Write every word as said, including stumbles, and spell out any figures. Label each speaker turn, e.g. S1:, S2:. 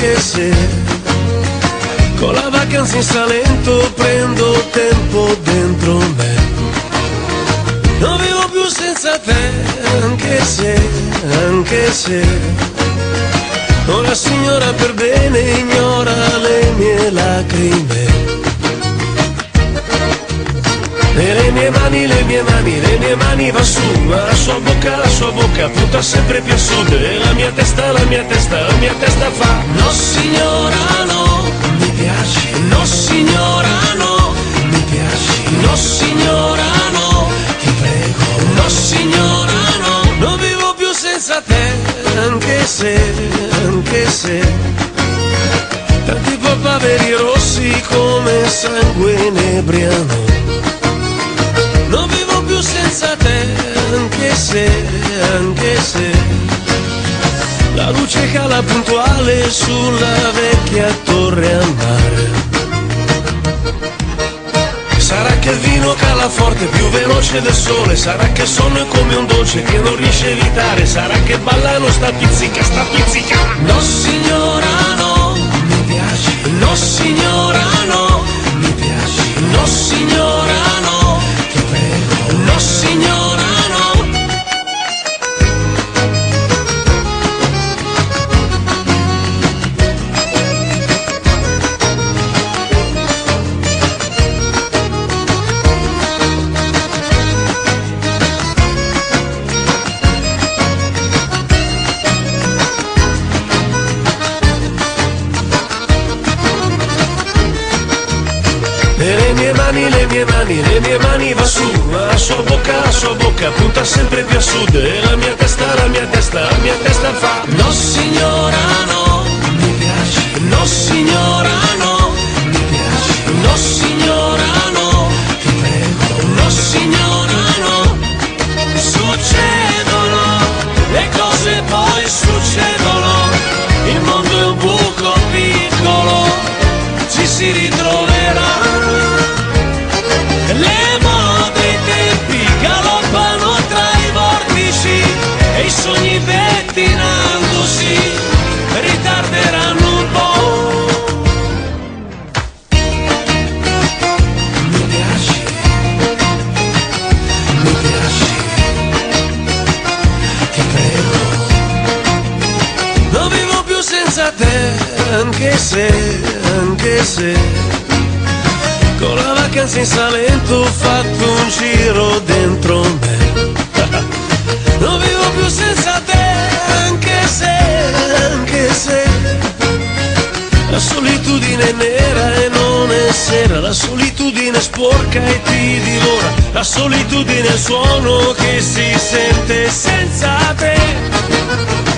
S1: anche se con la vacanza in Salento prendo tempo dentro me. Non vivo più senza te, anche se, anche se una signora per bene ignora le mie lacrime. E le mie mani, le mie mani, le mie mani va su, ma la sua bocca, la sua bocca punta sempre più a sud. E la mia testa, la mia testa, la mia testa fa no signora no, mi piaci, no signora no, mi piaci, no signora no, ti prego, no signora no. Non vivo più senza te, anche se, anche se tanti papaveri rossi come sangue inebriano. Non vivo più senza te, anche se, anche se la luce cala puntuale sulla vecchia torre a mare. Sarà che il vino cala forte, più veloce del sole. Sarà che il sonno è come un dolce che non riesce a evitare. Sarà che ballano sta pizzica, sta pizzica. No signora no, mi piaci. No signora no, mi piaci. No signora no, ti prego. No signora no. E le mie mani, le mie mani, le mie mani va su, ma la sua bocca, la sua bocca punta sempre più a sud. E la mia testa, la mia testa, la mia testa fa no signora no, mi piaci. No signora no, mi piaci. No signora no, ti prego. No signora no. Succedono le cose, poi succedono. Il mondo è un buco piccolo, ci si ritroverà. Le mode e i tempi galoppano tra i vortici e i sogni pettinandosi ritarderanno un po'. Mi piaci, mi piaci, ti prego. Non vivo più senza te, anche se, anche se con la vacanza in Salento ho fatto un giro dentro me. Non vivo più senza te, anche se, anche se la solitudine è nera e non è sera. La solitudine è sporca e ti divora. La solitudine è il suono che si sente senza te.